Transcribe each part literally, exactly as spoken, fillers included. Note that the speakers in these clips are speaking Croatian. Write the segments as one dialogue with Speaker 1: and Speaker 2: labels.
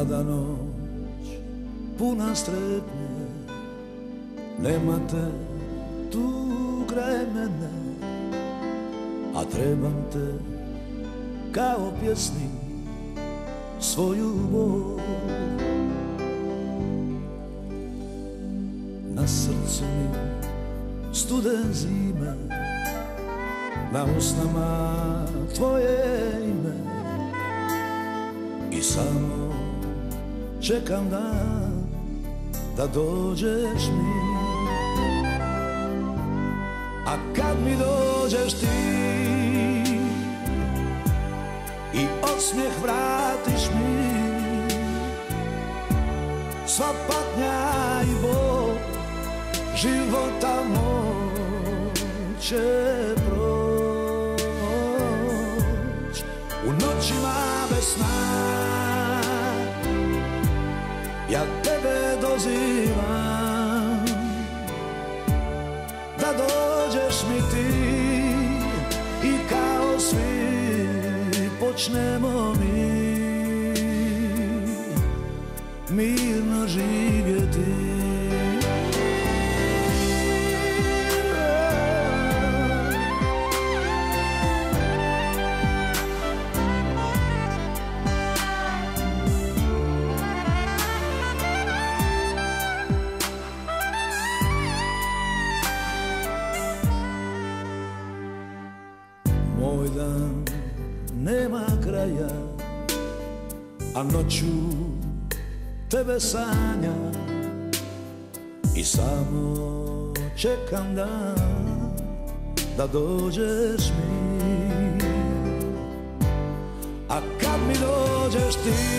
Speaker 1: Mlada noć, puna strepnje, nema te tu kraj mene, a trebam te kao pjesnik svoju bol. Na srcu mi studen zime, na usnama tvoje ime, i samo čekam dan da dođeš mi. A kad mi dođeš ti i osmijeh vratiš mi, sva patnja i bol života moj će proć. U noćima bez sna ja tebe dozivam, da dođeš mi ti i kao svi počnemo mi mirno živjeti. Moj dan nema kraja, a noću tebe sanja i samo čekam dan da dođeš mi. A kad mi dođeš ti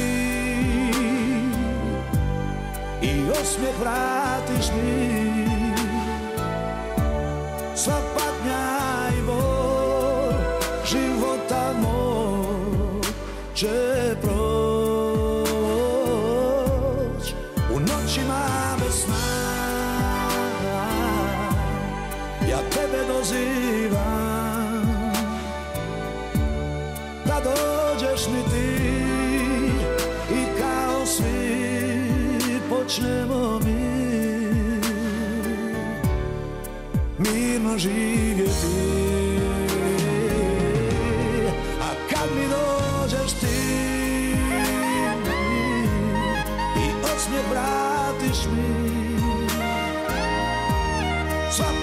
Speaker 1: i osmijeh vratiš mi, sva patnja i bol života moj će proć. U noćima bez sna ja tebe dozivam, da dođeš mi ti i kao svi počnemo mi mirno živjeti. A kad mi dođeš ti i osmijeh vratiš mi, sva